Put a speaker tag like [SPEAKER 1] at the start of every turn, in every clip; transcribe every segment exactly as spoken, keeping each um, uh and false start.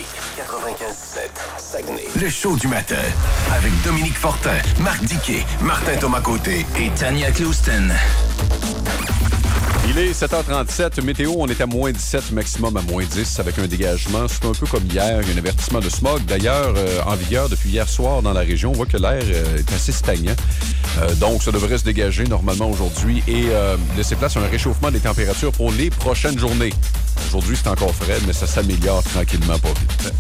[SPEAKER 1] quatre-vingt-quinze sept, Saguenay. Le show du matin avec Dominique Fortin, Marc Diquet, Martin Thomas-Côté et Tania Clouston.
[SPEAKER 2] Il est sept heures trente-sept. Météo, on est à moins dix-sept, maximum à moins dix, avec un dégagement. C'est un peu comme hier, il y a un avertissement de smog. D'ailleurs, euh, en vigueur depuis hier soir dans la région, on voit que l'air euh, est assez stagnant. Euh, donc, ça devrait se dégager normalement aujourd'hui et euh, laisser place à un réchauffement des températures pour les prochaines journées. Aujourd'hui, c'est encore frais, mais ça s'améliore tranquillement, pas vite.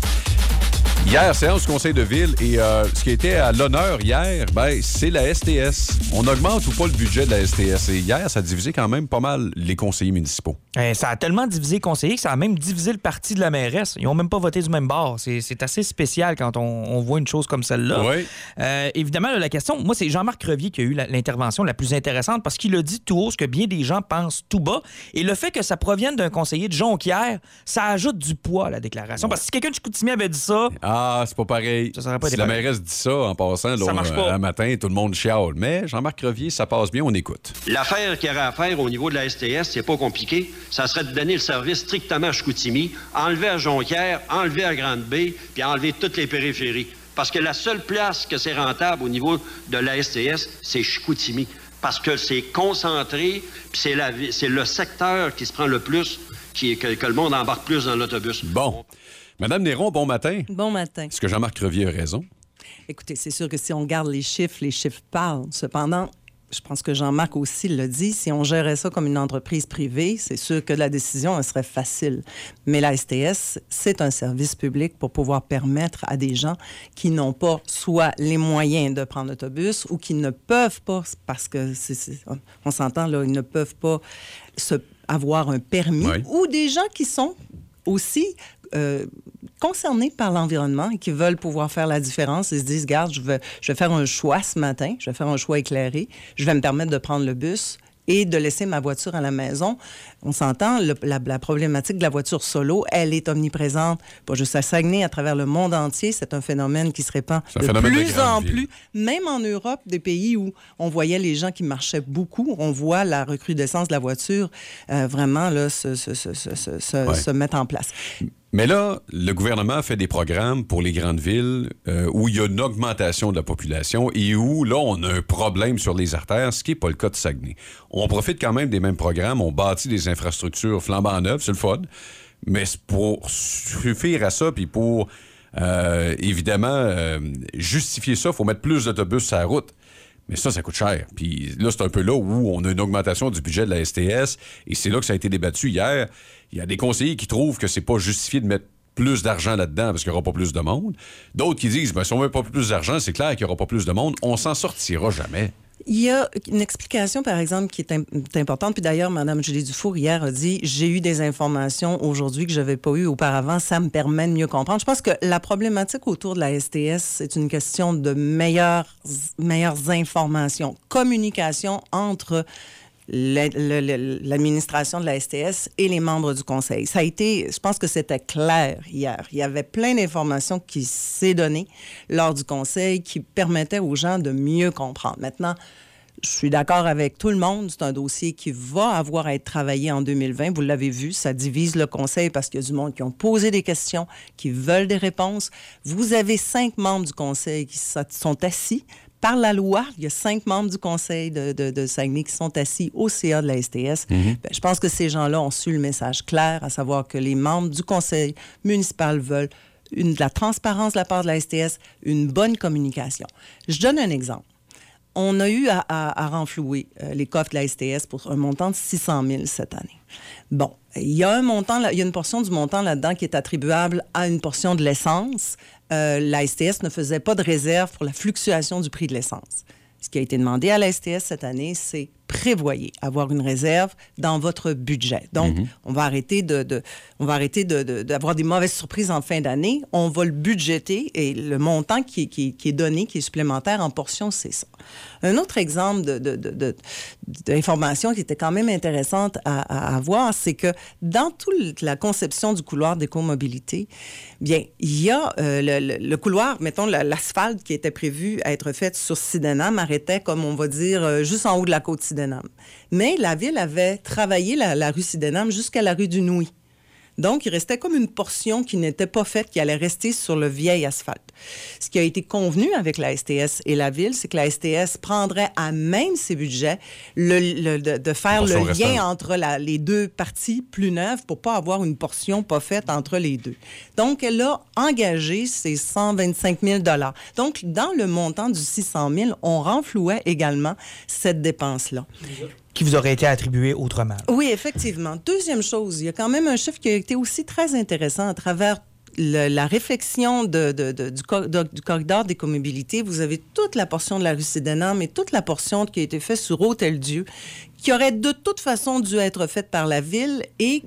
[SPEAKER 2] Hier, séance du conseil de ville et euh, ce qui était à l'honneur hier, ben, c'est la S T S. On augmente ou pas le budget de la S T S? Et hier, ça a divisé quand même pas mal les conseillers municipaux.
[SPEAKER 3] Eh, ça a tellement divisé les conseillers que ça a même divisé le parti de la mairesse. Ils n'ont même pas voté du même bord. C'est, c'est assez spécial quand on, on voit une chose comme celle-là.
[SPEAKER 2] Oui.
[SPEAKER 3] Euh, évidemment, là, la question, moi, c'est Jean-Marc Revier qui a eu la, l'intervention la plus intéressante parce qu'il a dit tout haut ce que bien des gens pensent tout bas. Et le fait que ça provienne d'un conseiller de Jonquière, ça ajoute du poids à la déclaration. Parce que si quelqu'un de Chicoutimi avait dit ça...
[SPEAKER 2] Ah, c'est pas pareil.
[SPEAKER 3] Ça pas
[SPEAKER 2] si
[SPEAKER 3] été
[SPEAKER 2] la
[SPEAKER 3] pareil.
[SPEAKER 2] mairesse dit ça en passant, là,
[SPEAKER 3] Ça marche pas.
[SPEAKER 2] un matin, tout le monde chiale. Mais Jean-Marc Revier, ça passe bien, on écoute.
[SPEAKER 4] L'affaire qu'il y aurait à faire au niveau de la S T S, c'est pas compliqué. Ça serait de donner le service strictement à Chicoutimi, enlever à Jonquière, enlever à Grande-Bay, puis enlever toutes les périphéries. Parce que la seule place que c'est rentable au niveau de la S T S, c'est Chicoutimi. Parce que c'est concentré, puis c'est, la, c'est le secteur qui se prend le plus, qui, que, que le monde embarque plus dans l'autobus.
[SPEAKER 2] Bon. Madame Néron, bon matin.
[SPEAKER 5] Bon matin.
[SPEAKER 2] Est-ce que Jean-Marc Revier a raison?
[SPEAKER 5] Écoutez, c'est sûr que si on regarde les chiffres, les chiffres parlent. Cependant, je pense que Jean-Marc aussi l'a dit, si on gérait ça comme une entreprise privée, c'est sûr que la décision, elle serait facile. Mais la S T S, c'est un service public pour pouvoir permettre à des gens qui n'ont pas soit les moyens de prendre l'autobus ou qui ne peuvent pas, parce que c'est, c'est, on s'entend là, ils ne peuvent pas se, avoir un permis,
[SPEAKER 2] oui.
[SPEAKER 5] Ou des gens qui sont aussi... Euh, concernés par l'environnement et qui veulent pouvoir faire la différence. Ils se disent, regarde, je vais, je vais faire un choix ce matin, je vais faire un choix éclairé, je vais me permettre de prendre le bus et de laisser ma voiture à la maison. On s'entend, le, la, la problématique de la voiture solo, elle est omniprésente, pas juste à Saguenay, à travers le monde entier. C'est un phénomène qui se répand de plus
[SPEAKER 2] de
[SPEAKER 5] en
[SPEAKER 2] ville.
[SPEAKER 5] plus. Même en Europe, des pays où on voyait les gens qui marchaient beaucoup, on voit la recrudescence de la voiture euh, vraiment là, se, se, se, se, se,
[SPEAKER 2] ouais.
[SPEAKER 5] se mettre en place.
[SPEAKER 2] Mais là, le gouvernement fait des programmes pour les grandes villes euh, où il y a une augmentation de la population et où, là, on a un problème sur les artères, ce qui n'est pas le cas de Saguenay. On profite quand même des mêmes programmes, on bâtit des infrastructures flambant neuves, c'est le fun, mais pour suffire à ça, puis pour, euh, évidemment, euh, justifier ça, il faut mettre plus d'autobus sur la route. Mais ça, ça coûte cher. Puis là, c'est un peu là où on a une augmentation du budget de la S T S et c'est là que ça a été débattu hier. Il y a des conseillers qui trouvent que c'est pas justifié de mettre plus d'argent là-dedans parce qu'il n'y aura pas plus de monde. D'autres qui disent, ben, si on ne met pas plus d'argent, c'est clair qu'il n'y aura pas plus de monde. On s'en sortira jamais.
[SPEAKER 5] Il y a une explication, par exemple, qui est, im- est importante. Puis d'ailleurs, Mme Julie Dufour, hier, a dit « J'ai eu des informations aujourd'hui que je n'avais pas eues auparavant. Ça me permet de mieux comprendre. » Je pense que la problématique autour de la S T S, c'est une question de meilleures, meilleures informations, communication entre la- la- la- l'administration de la S T S et les membres du conseil. Ça a été, je pense que c'était clair hier. Il y avait plein d'informations qui s'est données lors du conseil qui permettaient aux gens de mieux comprendre. Maintenant, je suis d'accord avec tout le monde. C'est un dossier qui va avoir à être travaillé en deux mille vingt. Vous l'avez vu, ça divise le conseil parce qu'il y a du monde qui ont posé des questions, qui veulent des réponses. Vous avez cinq membres du conseil qui sont assis. Par la loi, il y a cinq membres du conseil de, de, de Saguenay qui sont assis au C A de la S T S. Mm-hmm. Bien, je pense que ces gens-là ont su le message clair, à savoir que les membres du conseil municipal veulent une, de la transparence de la part de la S T S, une bonne communication. Je donne un exemple. On a eu à, à, à renflouer euh, les coffres de la S T S pour un montant de six cent mille cette année. Bon, il y a un montant, il y a une portion du montant là-dedans qui est attribuable à une portion de l'essence. Euh, la S T S ne faisait pas de réserve pour la fluctuation du prix de l'essence. Ce qui a été demandé à la S T S cette année, c'est prévoyez avoir une réserve dans votre budget. Donc, mm-hmm. on va arrêter de, de on va arrêter de, de, d'avoir des mauvaises surprises en fin d'année. On va le budgéter et le montant qui, qui, qui est donné, qui est supplémentaire en portion, c'est ça. Un autre exemple de, de, de, de, d'information qui était quand même intéressante à, à avoir, c'est que dans toute la conception du couloir d'écomobilité, bien, il y a euh, le, le, le couloir, mettons, l'asphalte qui était prévu à être fait sur Sydenham arrêtait, comme on va dire, euh, juste en haut de la côte Sydenham. Mais la Ville avait travaillé la, la rue Sydenham jusqu'à la rue du Nouy. Donc, il restait comme une portion qui n'était pas faite, qui allait rester sur le vieil asphalte. Ce qui a été convenu avec la S T S et la Ville, c'est que la S T S prendrait à même ses budgets le, le, de, de faire le lien
[SPEAKER 2] restante.
[SPEAKER 5] entre la, les deux parties plus neuves pour pas avoir une portion pas faite entre les deux. Donc, elle a engagé ces cent vingt-cinq mille dollars. Donc, dans le montant du six cent mille, on renflouait également cette dépense-là.
[SPEAKER 3] Qui vous aurait été attribué autrement.
[SPEAKER 5] Oui, effectivement. Deuxième chose, il y a quand même un chiffre qui a été aussi très intéressant à travers le, la réflexion de, de, de, du, cor, de, du corridor d'écomobilité. Vous avez toute la portion de la rue Sydenham et toute la portion qui a été faite sur Hôtel-Dieu, qui aurait de toute façon dû être faite par la Ville et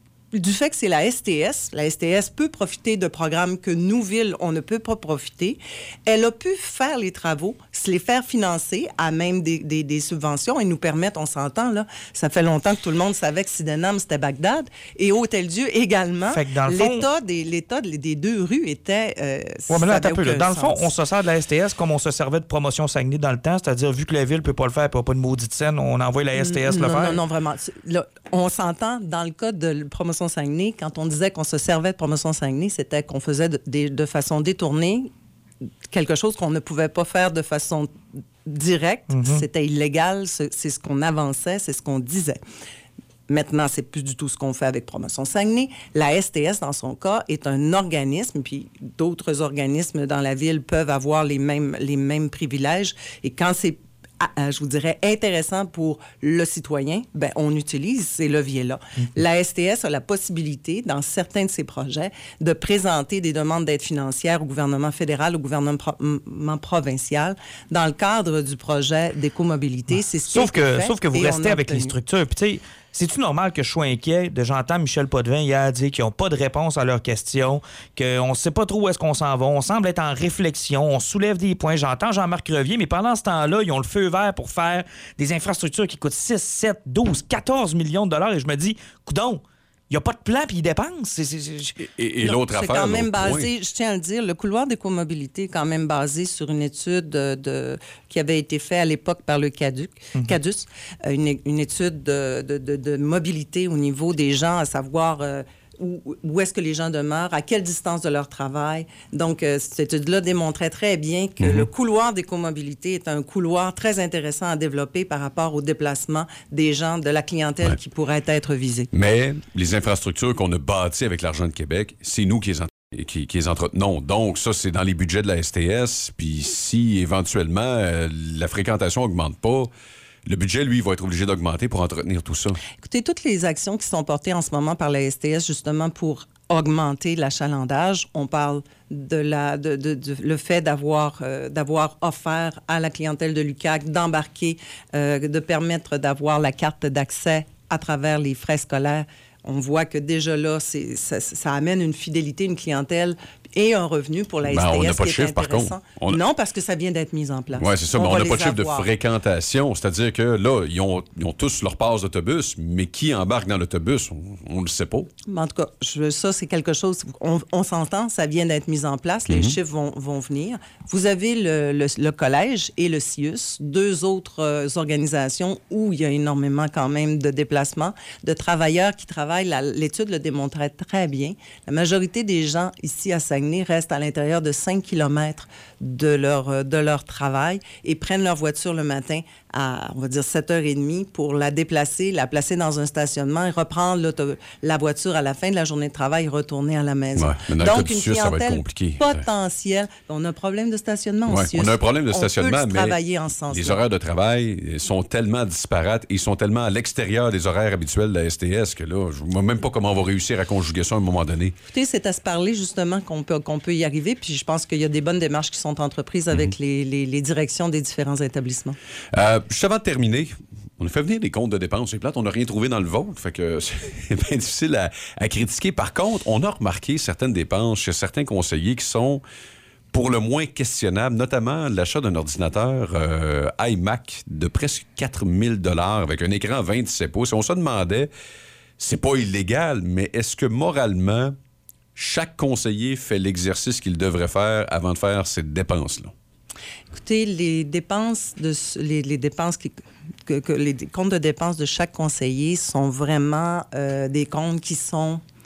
[SPEAKER 5] du fait que c'est la S T S, la S T S peut profiter de programmes que nous, Ville, on ne peut pas profiter. Elle a pu faire les travaux, se les faire financer à même des, des, des subventions et nous permettre, on s'entend, là, ça fait longtemps que tout le monde savait que Sydenham, c'était Bagdad, et Hôtel-Dieu également.
[SPEAKER 3] Fait que dans le fond...
[SPEAKER 5] L'état, des, l'état des deux rues était... Euh,
[SPEAKER 3] oui, mais là, attends un peu. Là. Dans
[SPEAKER 5] sens.
[SPEAKER 3] le fond, on se sert de la S T S comme on se servait de promotion Saguenay dans le temps, c'est-à-dire, vu que la Ville ne peut pas le faire, elle n'a pas de maudite scène, on envoie la S T S
[SPEAKER 5] non,
[SPEAKER 3] le faire.
[SPEAKER 5] Non, non, vraiment. Là, on s'entend, dans le cas de promotion Saguenay, quand on disait qu'on se servait de promotion Saguenay, c'était qu'on faisait de, de, de façon détournée quelque chose qu'on ne pouvait pas faire de façon directe. Mm-hmm. C'était illégal, c'est, c'est ce qu'on avançait, c'est ce qu'on disait. Maintenant, c'est plus du tout ce qu'on fait avec Promotion Saguenay. La S T S, dans son cas, est un organisme, puis d'autres organismes dans la ville peuvent avoir les mêmes, les mêmes privilèges. Et quand c'est je vous dirais, intéressant pour le citoyen, ben, on utilise ces leviers-là. Mm-hmm. La S T S a la possibilité, dans certains de ses projets, de présenter des demandes d'aide financière au gouvernement fédéral, au gouvernement pro- provincial, dans le cadre du projet d'écomobilité. Ouais. C'est ce
[SPEAKER 3] sauf,
[SPEAKER 5] qui
[SPEAKER 3] que,
[SPEAKER 5] fait,
[SPEAKER 3] sauf que vous restez avec les structures. Puis, tu sais, c'est-tu normal que je sois inquiet de j'entends Michel Potvin hier dire qu'ils n'ont pas de réponse à leurs questions, qu'on ne sait pas trop où est-ce qu'on s'en va, on semble être en réflexion, on soulève des points. J'entends Jean-Marc Revier, mais pendant ce temps-là, ils ont le feu vert pour faire des infrastructures qui coûtent six, sept, douze, quatorze millions de dollars. Et je me dis, coudonc, il n'y a pas de plan puis ils dépensent. C'est, c'est, c'est...
[SPEAKER 2] Et, et
[SPEAKER 5] non,
[SPEAKER 2] l'autre
[SPEAKER 5] c'est
[SPEAKER 2] affaire...
[SPEAKER 5] quand même
[SPEAKER 2] point.
[SPEAKER 5] basé, je tiens à le dire, le couloir d'écomobilité est quand même basé sur une étude de, de, qui avait été faite à l'époque par le CADUC, mm-hmm. CADUS, une, une étude de, de, de, de mobilité au niveau des gens, à savoir... Euh, Où, où est-ce que les gens demeurent, à quelle distance de leur travail. Donc, euh, cette étude-là démontrait très bien que mm-hmm. le couloir d'écomobilité est un couloir très intéressant à développer par rapport au déplacement des gens, de la clientèle ouais. qui pourrait être visée.
[SPEAKER 2] Mais les infrastructures qu'on a bâties avec l'argent de Québec, c'est nous qui les, en- qui, qui les entretenons. Donc, ça, c'est dans les budgets de la S T S. Puis si, éventuellement, euh, la fréquentation n'augmente pas, le budget, lui, va être obligé d'augmenter pour entretenir tout ça.
[SPEAKER 5] Écoutez, toutes les actions qui sont portées en ce moment par la S T S, justement pour augmenter l'achalandage, on parle de la, de, de, de, le fait d'avoir, euh, d'avoir offert à la clientèle de l'U Q A C d'embarquer, euh, de permettre d'avoir la carte d'accès à travers les frais scolaires. On voit que déjà là, c'est, ça, ça amène une fidélité, une clientèle et un revenu pour la S T S.
[SPEAKER 2] Ben, on n'a pas de
[SPEAKER 5] qui est
[SPEAKER 2] chiffre, par contre.
[SPEAKER 5] On... Non, parce que ça vient d'être mis en place.
[SPEAKER 2] Oui, c'est ça,
[SPEAKER 5] on
[SPEAKER 2] mais on n'a pas de chiffre
[SPEAKER 5] avoir.
[SPEAKER 2] de fréquentation. C'est-à-dire que là, ils ont, ils ont tous leur passe d'autobus, mais qui embarque dans l'autobus, on ne le sait pas.
[SPEAKER 5] En tout cas, je, ça, c'est quelque chose... On, on s'entend, ça vient d'être mis en place. Les mm-hmm. chiffres vont, vont venir. Vous avez le, le, le collège et le C I U S, deux autres euh, organisations où il y a énormément quand même de déplacements, de travailleurs qui travaillent. La, l'étude le démontrait très bien. La majorité des gens ici à Saguenay restent à l'intérieur de cinq kilomètres de leur, de leur travail et prennent leur voiture le matin à, on va dire, sept heures trente pour la déplacer, la placer dans un stationnement et reprendre la voiture à la fin de la journée de travail et retourner à la maison.
[SPEAKER 2] Ouais, mais dans
[SPEAKER 5] Donc,
[SPEAKER 2] le cas du
[SPEAKER 5] une
[SPEAKER 2] Suisse, ça va être
[SPEAKER 5] clientèle
[SPEAKER 2] compliqué.
[SPEAKER 5] potentielle. On a un problème de stationnement
[SPEAKER 2] ouais,
[SPEAKER 5] aussi.
[SPEAKER 2] On a un problème de
[SPEAKER 5] on
[SPEAKER 2] stationnement,
[SPEAKER 5] peut
[SPEAKER 2] mais
[SPEAKER 5] travailler en ce sens-là.
[SPEAKER 2] les horaires de travail sont tellement disparates et sont tellement à l'extérieur des horaires habituels de la S T S que là, je ne vois même pas comment on va réussir à conjuguer ça à un moment donné.
[SPEAKER 5] Écoutez, c'est à se parler justement qu'on peut, qu'on peut y arriver, puis je pense qu'il y a des bonnes démarches qui sont entreprises avec mm-hmm. les, les, les directions des différents établissements.
[SPEAKER 2] Euh, juste avant de terminer, on a fait venir des comptes de dépenses. C'est plate, on n'a rien trouvé dans le vôtre. Fait que c'est bien difficile à, à critiquer. Par contre, on a remarqué certaines dépenses chez certains conseillers qui sont pour le moins questionnables, notamment l'achat d'un ordinateur euh, iMac de presque quatre mille dollars avec un écran vingt-sept pouces. On se demandait, c'est pas illégal, mais est-ce que moralement, chaque conseiller fait l'exercice qu'il devrait faire avant de faire cette dépense-là?
[SPEAKER 5] Écoutez, les dépenses, de, les, les dépenses qui, que, que les comptes de dépenses de chaque conseiller sont vraiment euh, des comptes qui sont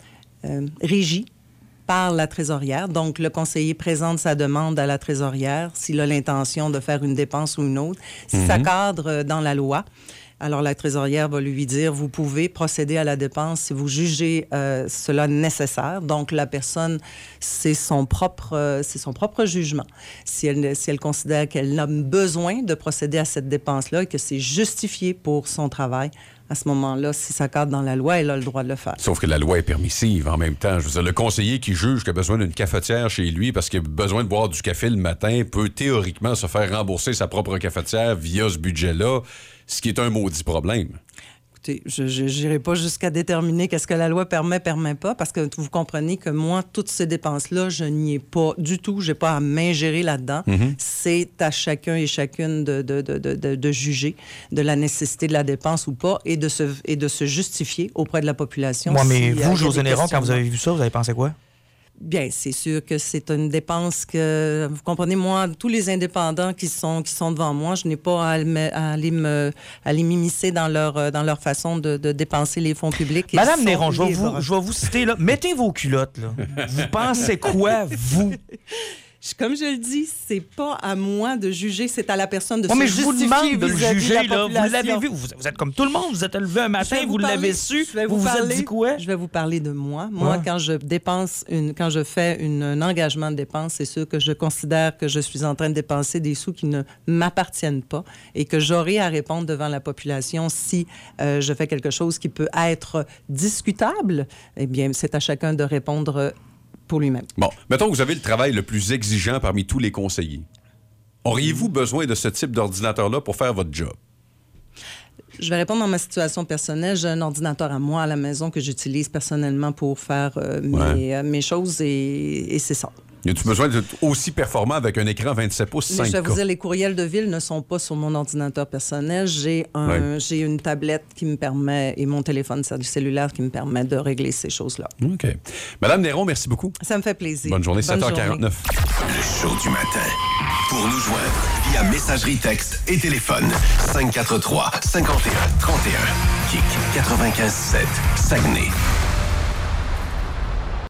[SPEAKER 5] euh, régie par la trésorière. Donc, le conseiller présente sa demande à la trésorière s'il a l'intention de faire une dépense ou une autre. Si mm-hmm. ça cadre dans la loi, alors la trésorière va lui dire, vous pouvez procéder à la dépense si vous jugez euh, cela nécessaire. Donc, la personne, c'est son propre, euh, c'est son propre jugement. Si elle, si elle considère qu'elle a besoin de procéder à cette dépense-là et que c'est justifié pour son travail, à ce moment-là, si ça cadre dans la loi, elle a le droit de le faire.
[SPEAKER 2] Sauf que la loi est permissive en même temps. Je veux dire, le conseiller qui juge qu'il a besoin d'une cafetière chez lui parce qu'il a besoin de boire du café le matin peut théoriquement se faire rembourser sa propre cafetière via ce budget-là, ce qui est un maudit problème.
[SPEAKER 5] Écoutez, je n'irai pas jusqu'à déterminer qu'est-ce que la loi permet, permet pas, parce que vous comprenez que moi, toutes ces dépenses-là, je n'y ai pas du tout. Je n'ai pas à m'ingérer là-dedans. Mm-hmm. C'est à chacun et chacune de, de, de, de, de juger de la nécessité de la dépense ou pas et de se, et de se justifier auprès de la population.
[SPEAKER 3] Moi, mais
[SPEAKER 5] si,
[SPEAKER 3] vous,
[SPEAKER 5] euh,
[SPEAKER 3] José Néron, quand vous avez vu ça, vous avez pensé quoi?
[SPEAKER 5] Bien, c'est sûr que c'est une dépense que, vous comprenez, moi, tous les indépendants qui sont, qui sont devant moi, je n'ai pas à, me, à aller me, à les m'immiscer dans leur, dans leur façon de, de dépenser les fonds publics.
[SPEAKER 3] Madame Néron, je vais, vous, je vais vous citer, là, mettez vos culottes, là. Vous pensez quoi, vous?
[SPEAKER 5] Comme je le dis, c'est pas à moi de juger, c'est à la personne de
[SPEAKER 3] ouais,
[SPEAKER 5] se
[SPEAKER 3] mais je vous demande de le juger,
[SPEAKER 5] de
[SPEAKER 3] là. Vous l'avez vu, vous, vous êtes comme tout le monde, vous êtes levé un matin, vous, vous l'avez su,
[SPEAKER 5] je vais vous,
[SPEAKER 3] vous
[SPEAKER 5] parler,
[SPEAKER 3] vous êtes dit quoi?
[SPEAKER 5] Je vais vous parler de moi. Moi, ouais. quand je dépense, une, quand je fais une, un engagement de dépense, c'est sûr que je considère que je suis en train de dépenser des sous qui ne m'appartiennent pas et que j'aurai à répondre devant la population si euh, je fais quelque chose qui peut être discutable. Eh bien, c'est à chacun de répondre pour lui-même.
[SPEAKER 2] Bon, mettons que vous avez le travail le plus exigeant parmi tous les conseillers. Auriez-vous besoin de ce type d'ordinateur-là pour faire votre job?
[SPEAKER 5] Je vais répondre dans ma situation personnelle. J'ai un ordinateur à moi à la maison que j'utilise personnellement pour faire euh, ouais. mes, euh, mes choses et, et c'est ça.
[SPEAKER 2] As-tu besoin d'être aussi performant avec un écran vingt-sept pouces cinq K?
[SPEAKER 5] Mais je vais vous dire, les courriels de ville ne sont pas sur mon ordinateur personnel. J'ai, un, ouais. j'ai une tablette qui me permet, et mon téléphone cellulaire qui me permet de régler ces choses-là.
[SPEAKER 2] OK. Madame Néron, merci beaucoup.
[SPEAKER 5] Ça me fait plaisir.
[SPEAKER 2] Bonne journée, sept heures quarante-neuf.
[SPEAKER 1] Le show du matin. Pour nous joindre via messagerie texte et téléphone. cinq quatre trois, cinq un, trois un. Kick quatre-vingt-quinze sept. Saguenay.